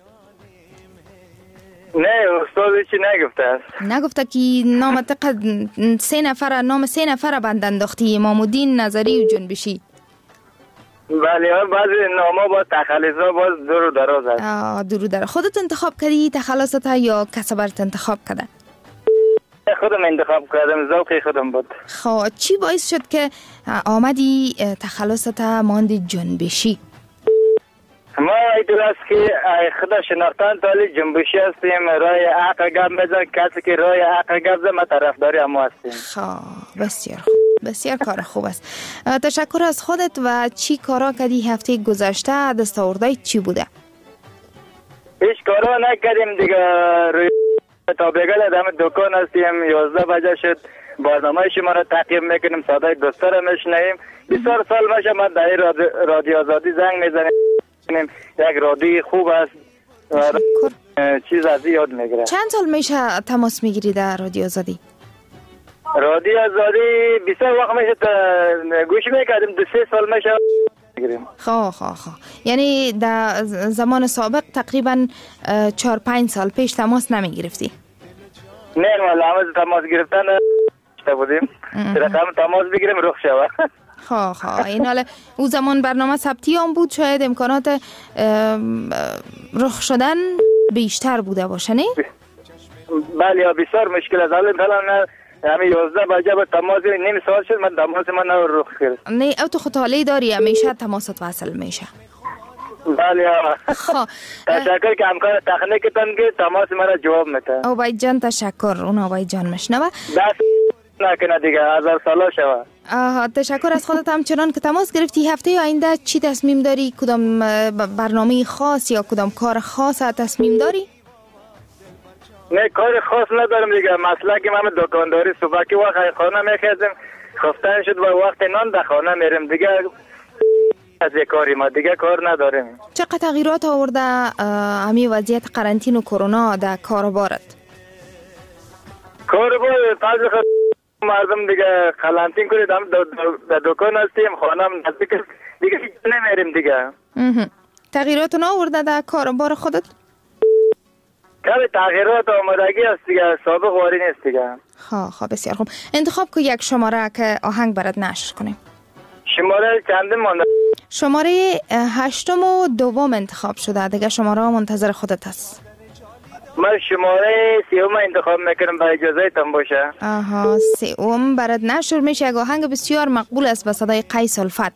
نه استاد چی نگفته است. نگفته که نامت قد سه نفر نام سه نفر بند انداختی امام الدین نظری و جنبشی؟ بله بعضی نامه با تخلصا باز دور و دراز است. آه دور و دراز. خودت انتخاب کردی تخلصت یا کسی برات انتخاب کرده؟ خودم انتخاب کردم، ذوق خودم بود. خب چی باعث شد که آمدی تخلصت ماندی جنبشی؟ ما ایدول است که خدا شناختن تالی جنبشی هستیم. رای عقل گم بزن کسی که رای عقل گم بزن ما طرفداری اما هستیم. خب بسیار خوب، بسیار کار خوب است. تشکر از خودت. و چی کارا کردی هفته گذشته؟ دستاوردهای چی بوده؟ هیچ کارا نکردیم دیگه. روی تا بگل دم دکان هستیم. یازده بجه شد برنامه شما را تعقیب میکنیم، صدای دوستا را میشنویم. بسیار سال میشه ما در رادیو آزادی زنگ میزنیم. یک رادیو خوب است. چیز از یاد میگیره. چند سال میشه تماس میگیری در رادیو آزادی؟ رادیو آزادی بسیار وقت میشه گوش میکردیم. دو سه سال میشه میگیریم. خواه خواه خواه یعنی در زمان سابق تقریبا چهار پنج سال پیش تماس نمیگرفتی؟ نه والله همه تماس گرفتن نشته بودیم. رقم تماس بگیریم رخ شوه. خواه خواه این حالا او زمان برنامه ثبتی هم بود، شاید امکانات رخ شدن بیشتر بوده باشه نه؟ بله بسیار مشکل است. حالا مثلا همین یازده بجه به تماس نیم سال شد من تماس من نو رخ کرد. نه او تو خطاله داری همیشه تماست وصل میشه. بله خب تشکر که همکار تکنیکتان که تماس مرا جواب میده. او باید جان تشکر. اون او باید جان مشنوه دست نکنه دیگه هزار سالا شوه. آها تشکر از خودت. همچنان که تماس گرفتی هفته آینده چی تصمیم داری؟ کدام برنامه خاص یا کدام کار خاص تصمیم داری؟ نه کار خاص ندارم دیگه. مثلا که من دکانداری صبح که وقت خانه میخیزم خفتن شد و وقت نان در خانه میرم دیگه. از یک کاری ما دیگه کار نداریم. چقدر تغییرات آورده همی وضعیت قرنطین و کرونا در کاروبارت؟ کاروبار فضل خود مردم دیگه قرنطین کنید در دکان هستیم خانه هم نزدیک دیگه نمیریم دیگه. تغییرات آورده در کاروبار خودت؟ کمی تغییرات آمدگی است دیگه، سابق واری نیست دیگه. خواه خواه بسیار خوب. انتخاب که یک شماره که آهنگ برات نشر کنیم. شماره چندم مانده؟ شماره هشتم و دوم انتخاب شده دیگه. شماره ها منتظر خودت هست. من شماره سیوم انتخاب میکنم با اجازه تان باشه. آها سیوم برات نشر میشه. یک آهنگ بسیار مقبول است به صدای قیس الفت.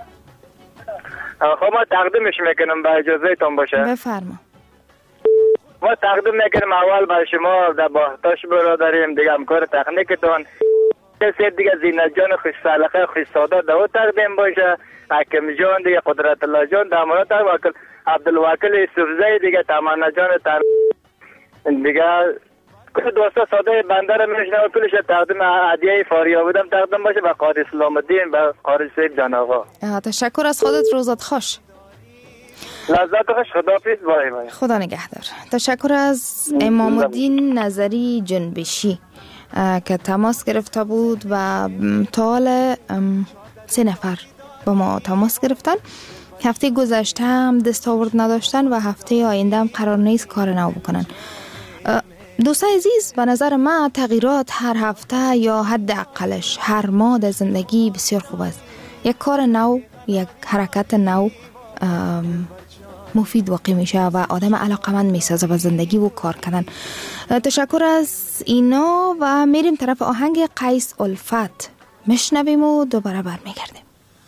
خب ما تقدیمش میکنم با اجازه تان باشه. بفرما. ما تقدیم میکنم اول با شما در باهتاش برادریم دیگه همکار تکنیکتان کسی دیگه زینت جان خوش سلخه خوش ساده دو تقدیم باشه. حکم جان دیگه قدرت الله جان دامانات وکل عبدالوکیل یوسفزی دیگه تمنا جان تر دیگه که دوستا ساده بنده رو میشنه و کلش تقدیم عدیه فاریا بودم تقدیم باشه به قاری اسلام الدین به قاری سید جان آقا. تشکر از خودت. روزت خوش. لذت خوش. خداحافظ. بای بای. خدا نگهدار. تشکر از امام الدین نظری جنبشی که تماس گرفته بود و تا حال سه نفر با ما تماس گرفتن. هفته گذشته هم دستاورد نداشتن و هفته آینده هم قرار نیست کار نو بکنن. دوستای عزیز به نظر من تغییرات هر هفته یا حداقلش هر ماه در زندگی بسیار خوب است. یک کار نو، یک حرکت نو مفید واقع میشه و آدم علاقمند میسازه به زندگی و کار کردن. تشکر از اینا و میریم طرف آهنگ قیس الفت میشنویم و دوباره برمیگردیم.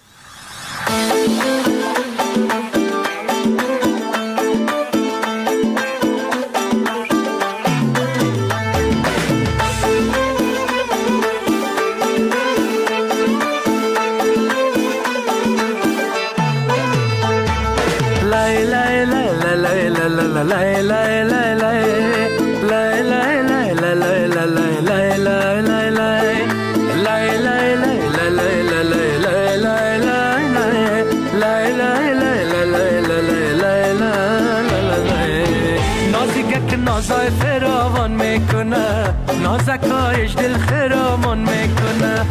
نازای فراوان میکنه نازکایش دل خرامان میکنه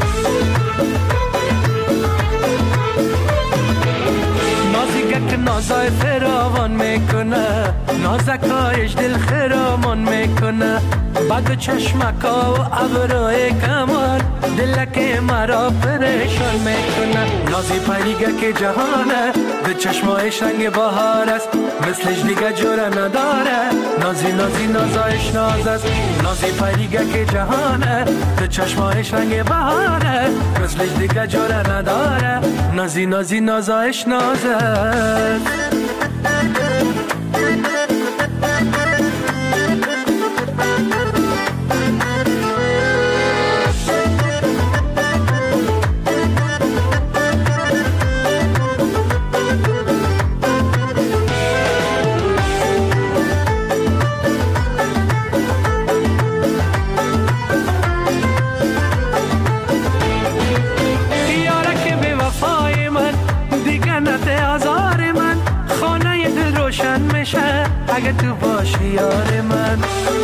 نازیگه نازای فراوان میکنه نازکایش دل خرامان میکنه بعد چشمکا و ابروی کمان دلک مرا پریشان میکنه نازی پریگه که جهانه به چشمایش رنگ بهار است مثلش دیگه جوره نداره نازی نازی نازایش ناز است نازی پریگه که جهانه به چشمایش رنگ بهاره مثلش دیگه جوره نداره نازی نازی نازایش ناز است اگه تو باشی یار من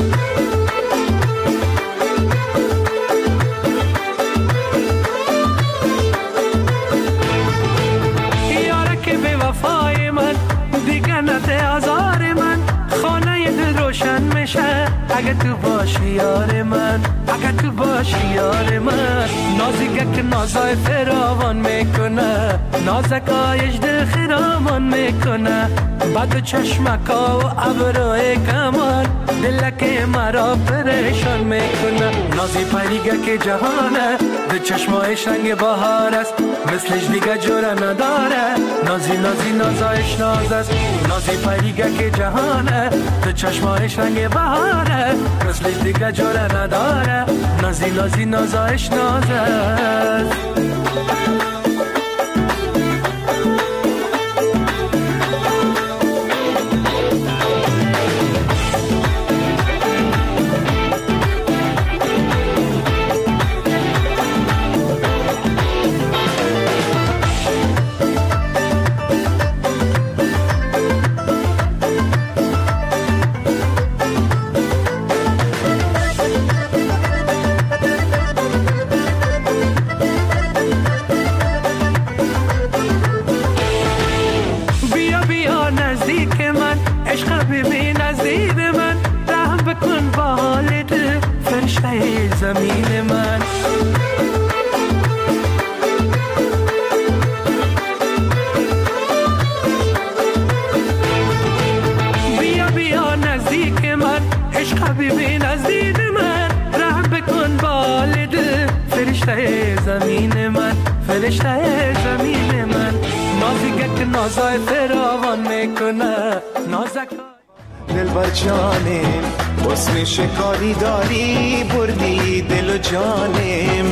یاره که به وفای من دیگه نده آزار من خانه دل روشن میشه اگه تو باشی یار من اگه تو باشی یار من نازیگه که نازای فراوان میکنه نازکایش دل خرامان میکنه بعد چشمکا و ابروی کمان دلک مرا پریشان میکنه نازی پریگه که جهانه به چشمایش رنگ بهار است مثلش دیگه جوره نداره نازی نازی نازایش ناز است نازی پریگه که جهانه به چشمایش رنگ بهاره مثلش دیگه جوره نداره نازی نازی نازایش ناز است من. بیا بیا نزدیک من، عشق حبیبی نزدیک من، رحم بکن بالد فرشته زمین من، فرشته زمین من. نازک نازای فراوان میکنه نازک دلبر جانم، حسن شکاری داری بردی دل و جانم.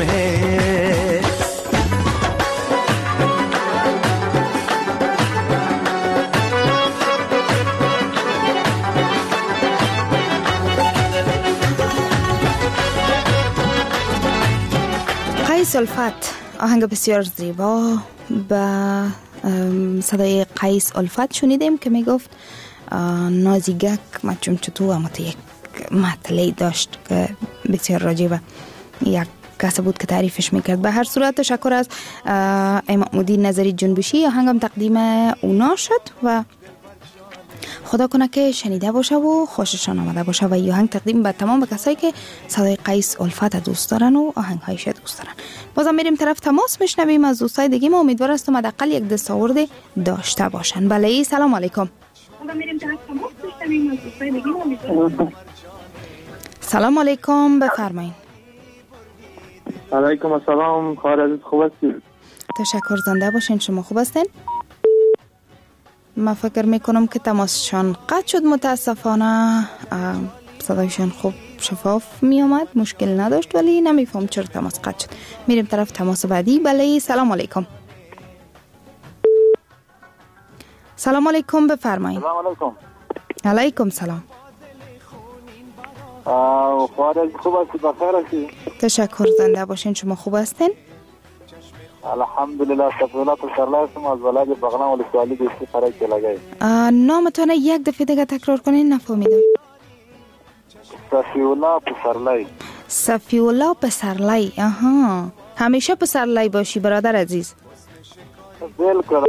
قیس الفت، آهنگ بسیار زیبا با صدای قیس الفت شنیدیم که میگفت نازیگک مچون چطور، اما یک مطلعی داشت که بسیار راجبه یک کس بود که تعریفش میکرد. به هر صورت تشکر از امام‌الدین نظری جنبشی، آهنگم تقدیم اونا شد و خدا کنه که شنیده باشه و خوششان آمده باشه و این آهنگ تقدیم به تمام کسایی که صدای قیس الفت دوست دارن و آهنگ هایش دوست دارن. بازم میریم طرف تماس میشنویم از دوستای دیگه. ما امیدوار هستم حداقل یک دستاورد داشته باشن. بله، سلام علیکم. میریم طرف تماس میشنویم از دوستای دیگه. ما امیدوارم. سلام علیکم، بفرمایید. علیکم السلام، خواهر عزیز خوب هستید؟ تشکر، زنده باشین. شما خوب هستین؟ من فکر میکنم که تماسشان قطع شد متاسفانه. صدایشان خوب شفاف می آمد، مشکل نداشت، ولی نمیفهم چرا تماس قطع شد. میریم طرف تماس بعدی. بله، سلام علیکم. سلام علیکم، بفرمایید. سلام علیکم. علیکم سلام. خواهر عزیز خوب هستید؟ بخیر هستید؟ تشکر، زنده باشین. شما خوب هستین؟ الحمدلله. صفیولا پسرلای هستم از ولایت بغلان ولسوالی دوستی خرای کلاگی. نامتون یک دفعه دیگه تکرار کنین، نفهمیدم. صفیولا پسرلای. صفیولا پسرلای. آها، همیشه پسرلای باشی برادر عزیز. بالکل.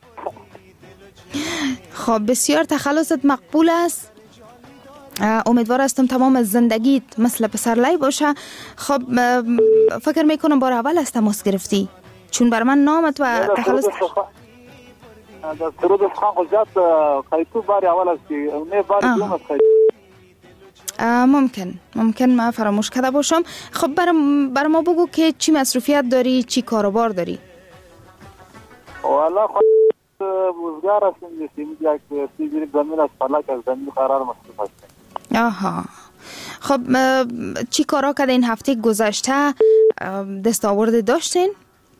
خب بسیار تخلصت مقبول است. امیدوار هستم تمام زندگیت مثل پسرلای باشه. خب فکر میکنم بار اول از تماس گرفتی، چون بر من نامت و تخلص در سرود خان خجات خیطو باری اول است که اونه باری دوم است خیطو. ممکن ممکن من فراموش کرده باشم. خب برام بر ما بگو که چی مصروفیت داری، چی کاروبار داری؟ والا خود بزرگار هستیم، دیستیم یک تیجری زمین از فلک از زمین قرار مصروف هستیم. آها، خب چی کارا کرده این هفته گذشته؟ دستاورد داشتین؟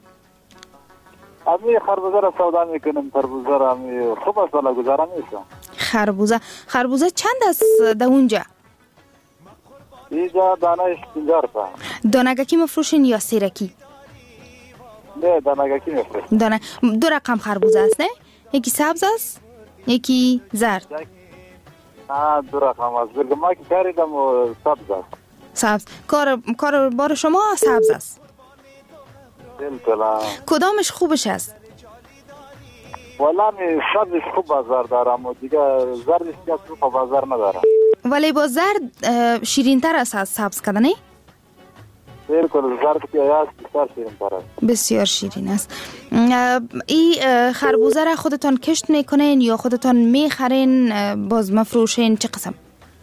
امی خربوزه را سودا میکنم. خربوزه را امی خوب است والا گذارم میشم. خربوزه خربوزه چند است در اونجا؟ اینجا دانهش پنجاه روپه. دانگکی مفروشین یا سیرکی؟ نه، دانگکی مفروشین. دانه دو رقم خربوزه است نه؟ یکی سبز است، یکی زرد. نه، دو رقم است. برگما که کاریدم و سبز است. سبز. کار کار بار شما سبز است. بالکل. کدامش خوبش است؟ والا می سبزش خوب بازار دارم و دیگه زردش که خوب بازار ندارم. ولی با زرد شیرین تر است از سبز کدنه؟ بالکل، زرد که است بسیار شیرین تر است. بسیار شیرین است. این خربوزه را خودتان کشت میکنین یا خودتان میخرین باز مفروشین؟ چه قسم؟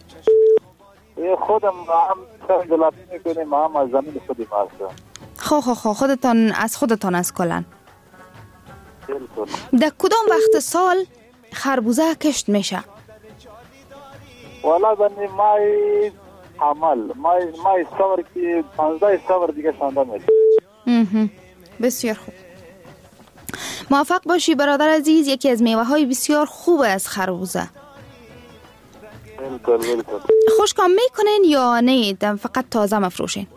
خودم هم دلاتی میکنیم، هم از زمین خودی مارسه. خو خو خو خودتان از خودتان از کلن. بالکل. در کدام وقت سال خربوزه کشت میشه؟ والا بنی مای عمل مای مای سور که پانزده سور دیگه شانده میشه. بسیار خوب. موفق باشی برادر عزیز. یکی از میوه های بسیار خوب از خربوزه. بالکل بالکل. خشکام میکنین یا نه فقط تازه مفروشین؟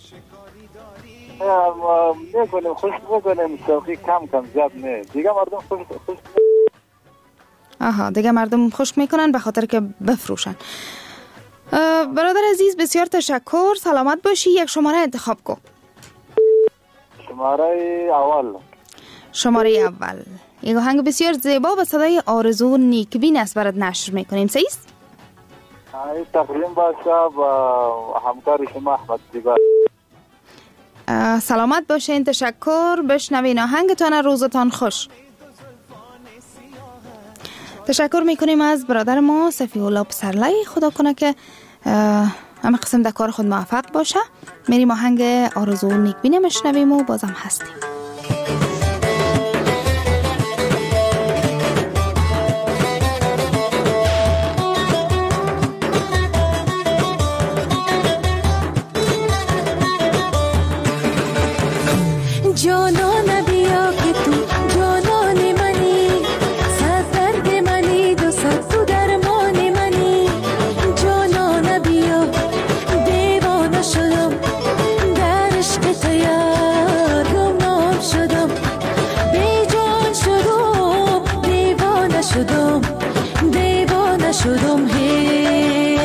میکنیم، خشک میکنیم، شوقی کم کم، زیاد نه. دیگه مردم خشک خشک آها، دیگه مردم خشک میکنن به خاطر که بفروشن. برادر عزیز بسیار تشکر، سلامت باشی. یک شماره انتخاب کن. شماره اول. شماره اول. یک آهنگ بسیار زیبا به صدای آرزو نیکبین است برات نشر میکنیم. صحیح است؟ تقدیم باشه با همکار شما احمد زیبا. سلامت باشین. تشکر. بشنوین آهنگتان. روزتان خوش. تشکر میکنیم از برادر ما صفی الله پسرلی. خدا کنه که همه قسم در کار خود موفق باشه. میریم آهنگ آرزو نیکبینی مشنویم و بازم هستیم. جانان بیا که تو جانان منی، صد درد منی، دو صد تو درمان منی. جانان بیا دیوانه شدم، در عشق تو یار گمنام شدم. بی جان شدم، دیوانه شدم، دیوانه شدم. هی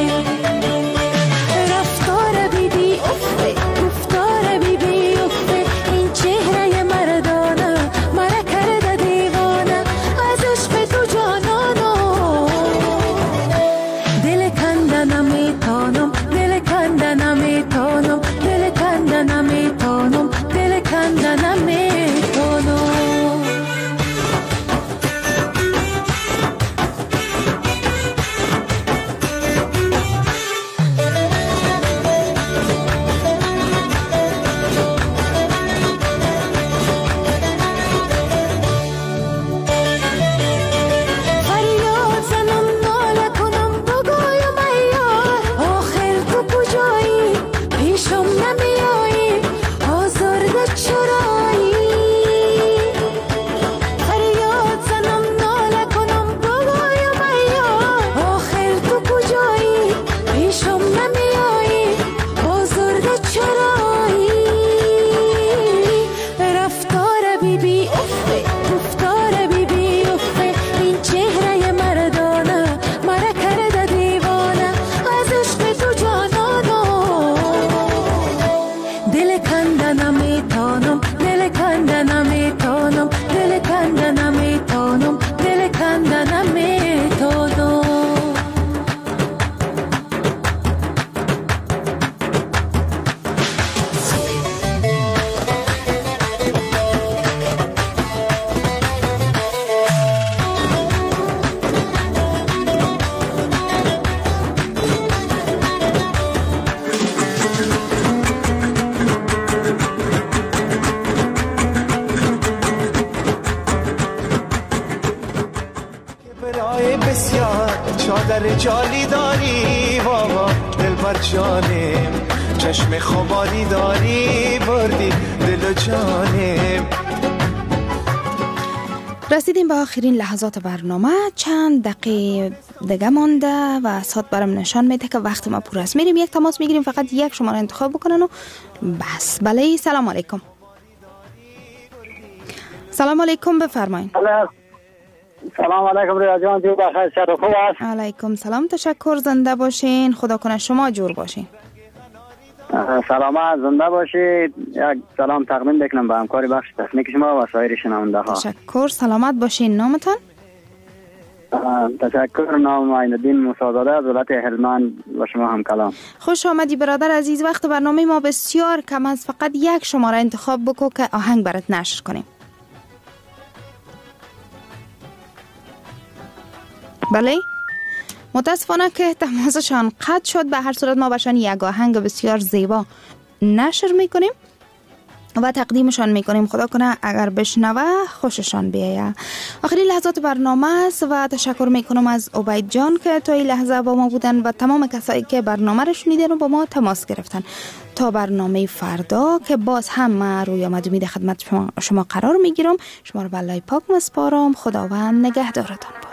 رفتار بی بی افه، گفتار بی بی افه، این چهره مردانه مرا کرده دیوانه. از عشق تو جانانو دل کنده نمیتانم، دل کنده نمیتانم، دل کنده نمیتانم، دل کنده نمیتانم. فریاد زنم ناله کنم بگویم ای یار، آخر تو کجایی؟ پیشم نمیایی، آزرده چرایی؟ فریاد زنم ناله کنم بگویم ای یار، آخر تو کجایی؟ پیشم نمیایی، آزرده چرایی؟ رفتار بی بی افه، گفتار بی بی افه، این چهره مردانه مرا کرده دیوانه. از عشق تو جانانو دل کنده نمیتانم، دل کنده نمیتانم، دل کنده نمیتانم، دل کنده نمیتانم. برای بسیار چادر جالی داری بابا دلبر جانم، چشم خماری داری بردی دل و جانم. رسیدیم به آخرین لحظات برنامه. چند دقیقه دیگه مانده و ساعت برام نشان میده که وقت ما پر است. میریم یک تماس میگیریم، فقط یک شماره انتخاب بکنن و بس. بله سلام علیکم. سلام علیکم، بفرمایید. سلام علیکم ریا جان، جو بخیر، شب خوب است. علیکم سلام، تشکر. زنده باشین. خدا کنه شما جور باشین. سلامت، زنده باشید. یک سلام تقدیم بکنم به همکاری بخش تکنیک شما و سایر شنونده ها. تشکر. سلامت باشین. نامتان؟ تشکر. نام معین‌الدین موسی‌زاده از ولایت هلمند و شما هم کلام. خوش آمدی برادر عزیز. وقت برنامه ما بسیار کم است، فقط یک شماره انتخاب بکو که آهنگ برات نشر کنیم. بله، متاسفانه که تماسشان قطع شد. به هر صورت ما برشان یک آهنگ بسیار زیبا نشر میکنیم و تقدیمشان میکنیم. خدا کنه اگر بشنوه خوششان بیایه. آخرین لحظات برنامه است و تشکر میکنم از عبید جان که تا این لحظه با ما بودن و تمام کسایی که برنامه رو شنیدن و با ما تماس گرفتن. تا برنامه فردا که باز هم من روی آمد امید خدمت شما, شما قرار میگیرم. شما رو به الله پاک مسپارم. خداوند نگهدارتان باد.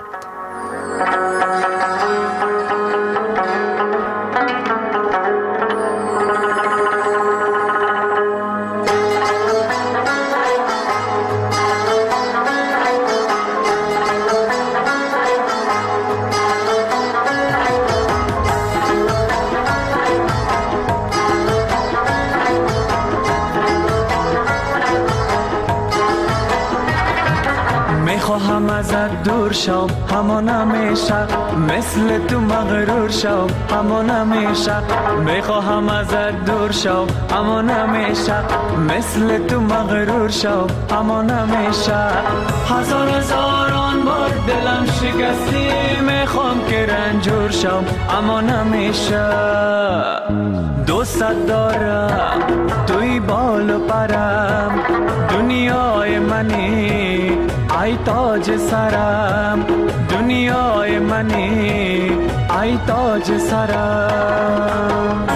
میخواهم ازت دور شم همان همیشه مثل تو مغرور شم همان همیشه میخواهم ازت دور شم همان همیشه مثل تو مغرور شم همان همیشه هزار هزاران بار دلم شکستی میخوام که رنجور شم همان همیشه دوست دارم توی بال و پرم دنیای منی ای تاج سرم دنیای منی ای تاج سرم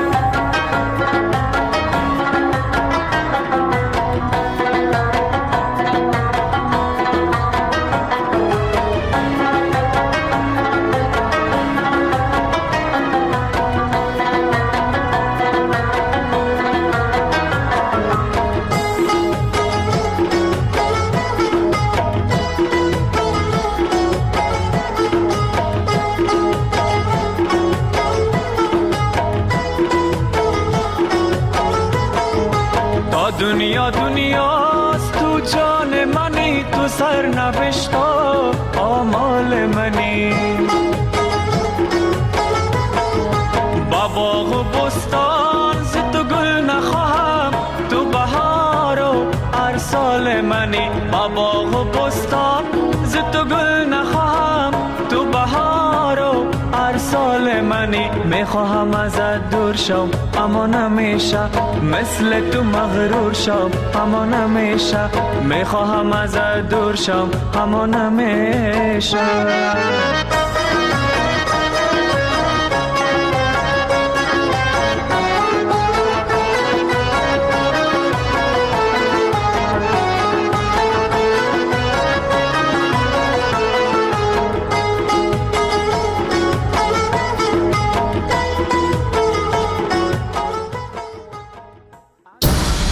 دنیا دنیاست تو جان منی تو سر نوشتا آمال منی با باغ و بستان ز تو گل نخواهم تو بهار و هر سال منی با باغ و بستان ز تو گل نخواهم تو بهار و هر سال منی میخواهم ازت دور شم اما نمیشه مثل تو مغرور شم اما نمیشه میخواهم ازت دور شم اما نمیشه